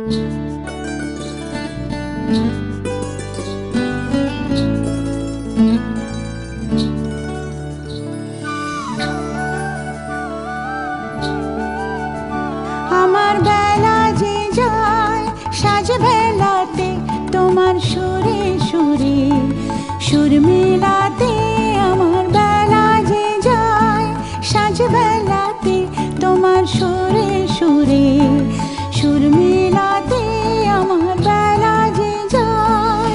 আমার বেলা যে যায় সাজ বেলাতে তোমার সুরে সুরে সুর মেলাতে। আমার বেলা যে যায় সাজ বেলাতে তোমার সুরে সুরে সুর মেলাতে। আমার বেলা যে যায়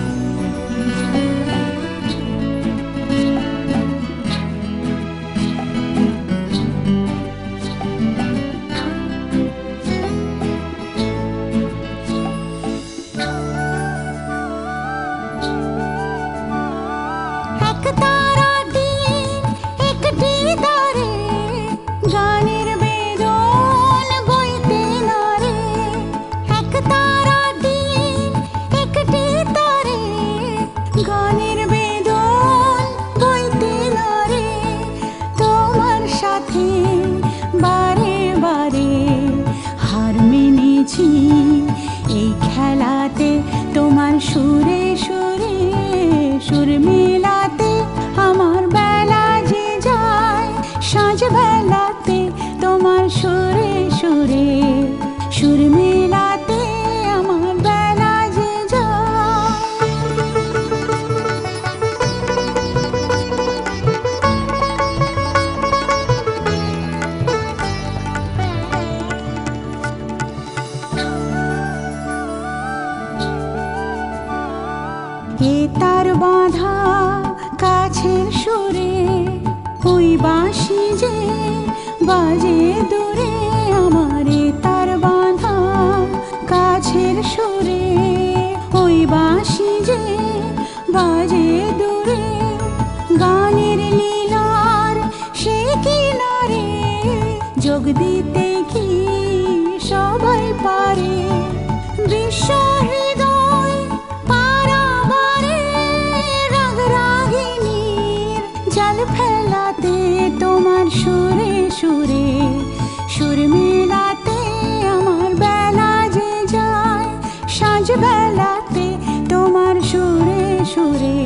এক তারা দিন একটি তারে গানের বেদন বইতে নারে। এক তারা দিন একটি তারে গানের বেদন বইতে নারে। তোমার সাথে বারে বারে হার মেনেছি এই খেলাতে তোমার সুরে সুরে সুর মেলাতে। আমার বেলা যে যায় সাঁঝ বেলাতে তোমার সুরে সুরে সুর মেলাতে। আমার বেলা যে যায় এ তার বাঁধা কাছের সুরে ওই বাঁশি যে বাজে দূরে। আমার এ তার বাঁধা কাছের সুরে ওই বাঁশি যে বাজে দূরে। গানের লীলার সে কিনারে যোগ দিতে কি সবাই পারে। বিশ্ব হৃদয় পারাবারে রাগ রাগিনীর জাল ফেলাতে তোমার সুরে সুরে সুর মেলাতে। আমার বেলা যে যায় সাঁঝ বেলাতে তোমার সুরে সুরে